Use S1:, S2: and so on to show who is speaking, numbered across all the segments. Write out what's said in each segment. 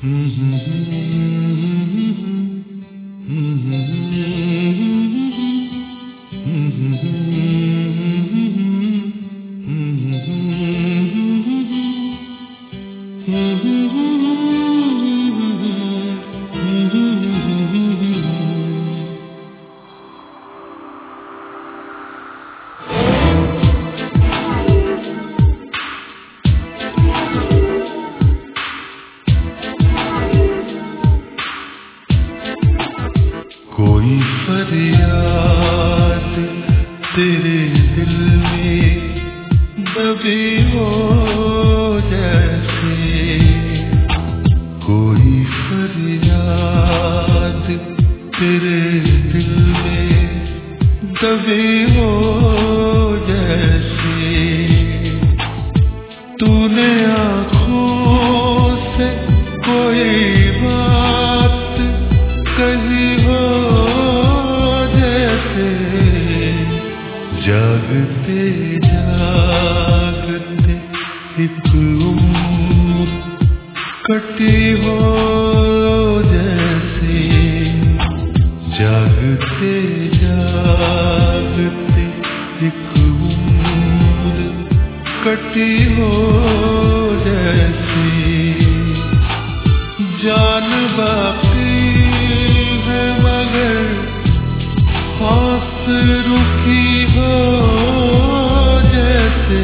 S1: कोई फरियाद तेरे दिल में दबी हो जैसे, कोई फरियाद तेरे दिल में दबी हो जैसे, तूने आँखों से कोई बात कही हो जैसे, जागते जागते एक उम्र कटी हो जैसे, जागते जागते एक उम्र कटी हो जैसे, जान बाकी है मगर सांस रुकी हो जैसे।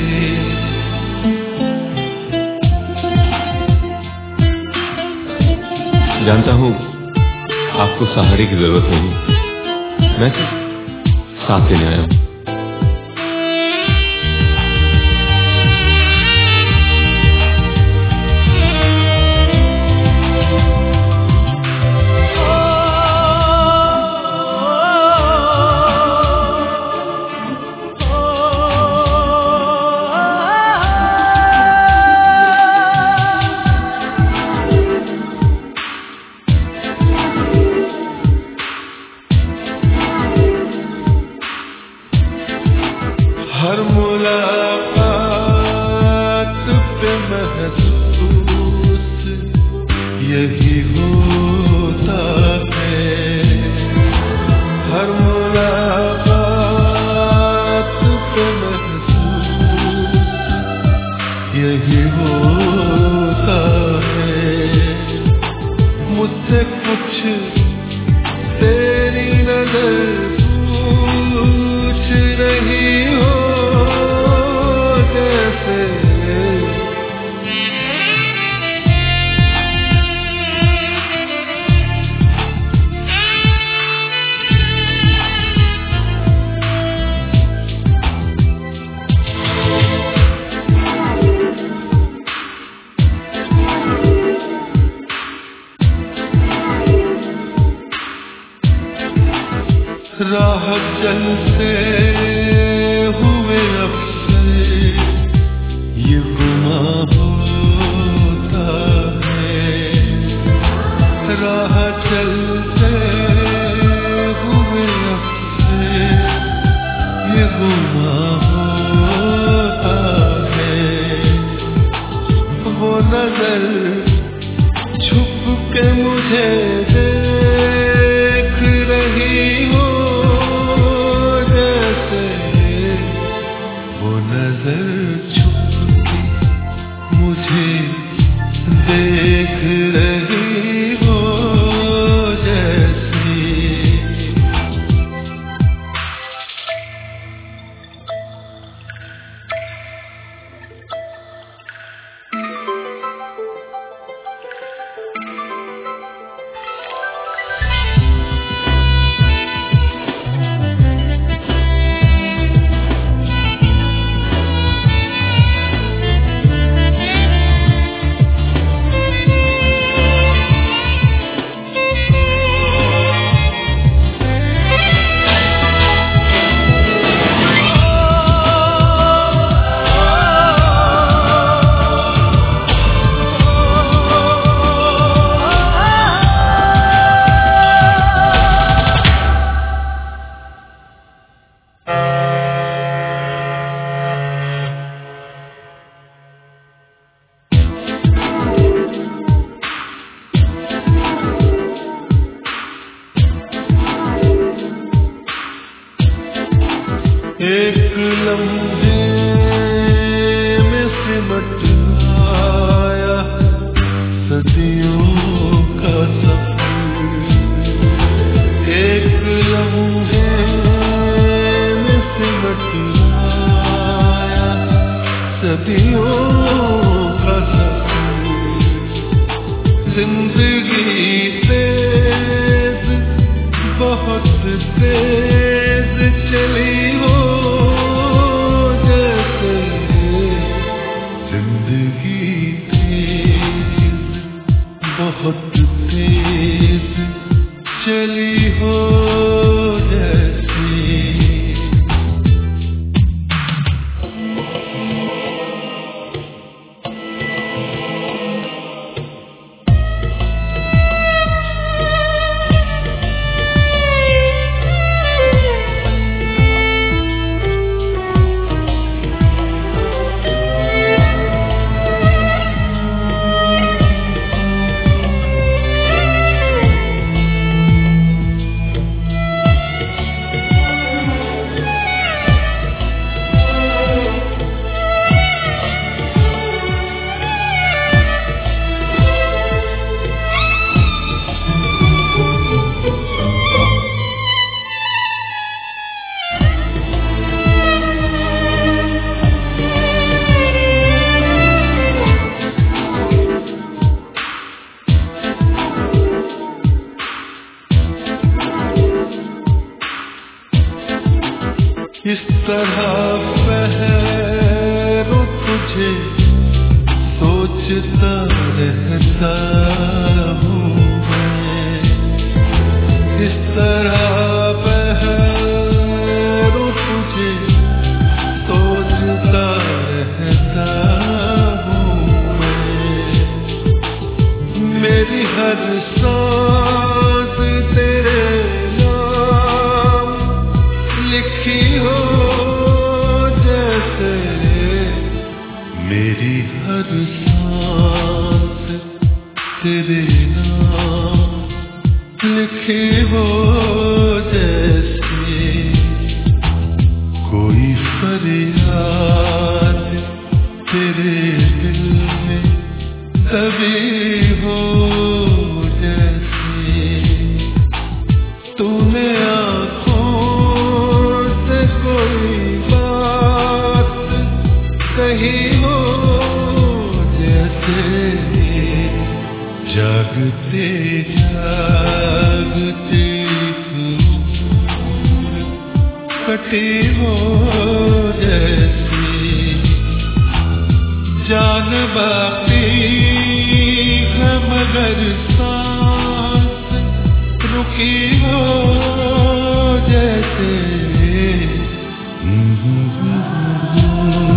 S2: जानता हूँ आपको सहारे की जरूरत नहीं, मैं सिर्फ साथ देने आया हूँ।
S1: हर मुलाकात पे महसूस यही होता है, हर मुलाकात पे महसूस यही होता है, मुझसे कुछ तेरी नजर पूछ रही हो जैसे, राह चलते हुए अक्सर ये गुमां होता है, राह चलते हुए अक्सर ये गुमां होता है, वो नजर छुप के मुझे देख रही हो जैसे, एक लम्हे में सिमट आया सदियों का सफर। एक लम्हे में सिमट आया सदियों का सफर। जिंदगी तेज बहुत तेज चली हो जैसे, जिंदगी तेज बहुत तेज चली हो जैसे। इस तरह पहरो तुझे सोचता रहता हूँ मैं। इस तरह पहरो तुझे सोचता रहता हूँ मैं। मेरी हर सांस तेरे नाम लिखी हो जैसे, मेरी हर सांस तेरे नाम लिखी हो जैसे। कोई फरियाद तेरे दिल में दबी हो जैसे। तूने कोई बात कही हो जैसे, जागते जागते कटी हो जैसे। जान बाकी है मगर सांस रुकी हो जैसे।